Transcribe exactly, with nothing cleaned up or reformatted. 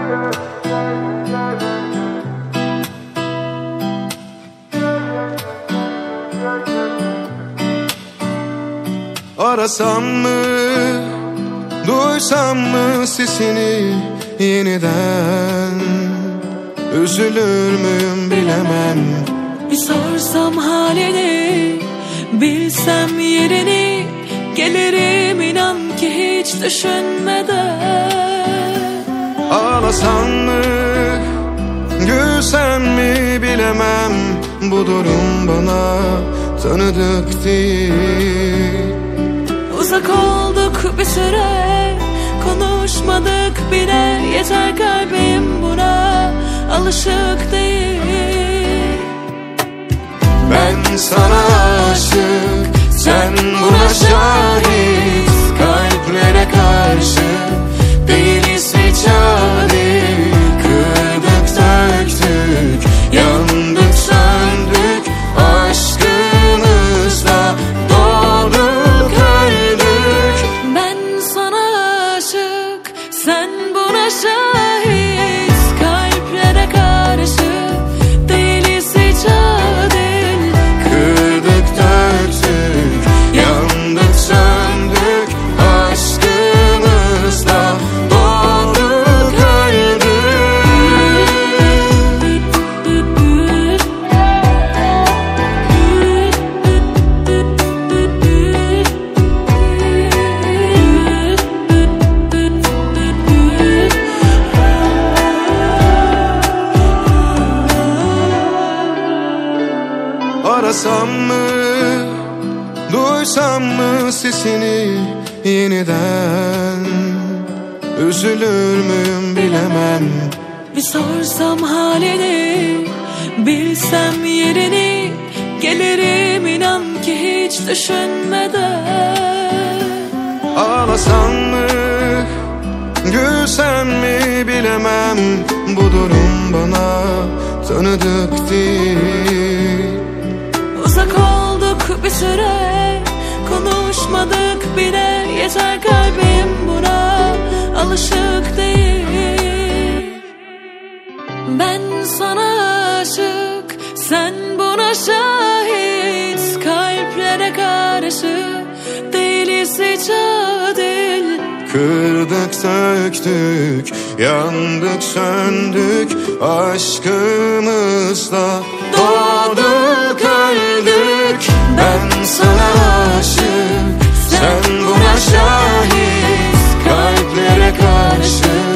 Arasam mı, duysam mı sesini yeniden? Üzülür müyüm bilemem. Bir sorsam halini, bilsem yerini, gelirim inan ki hiç düşünmeden. Ağlasam mı, gülsem mi bilemem. Bu durum bana tanıdık değil. Uzak olduk bir süre, konuşmadık bile. Yeter kalbim buna alışık değil. Ben sana aşık, sen buna şahit. Kalplere karşı değiliz hiç adil. Kırdık döktük, yandık söndük. Aşkımızla doğduk öldük. Ben sana aşık, sen buna şahit. Kalplere karşı değiliz hiç adil. Kırdık döktük, yandık söndük. Aşkımızla doğduk öldük. Arasam mı, duysam mı sesini yeniden? Üzülür müyüm bilemem. Bir sorsam halini, bilsem yerini, gelirim inan ki hiç düşünmeden. Ağlasam mı, gülsem mi bilemem. Bu durum bana tanıdık değil. Uzak olduk bir süre, konuşmadık bile. Yeter kalbim buna alışık değil. Ben sana aşık, sen buna şahit. Kalplere karşı değiliz hiç adil. Kırdık söktük, yandık söndük. Aşkımızla doğduk öldük. Ben sana aşık, sen buna şahit. Kalplere karşı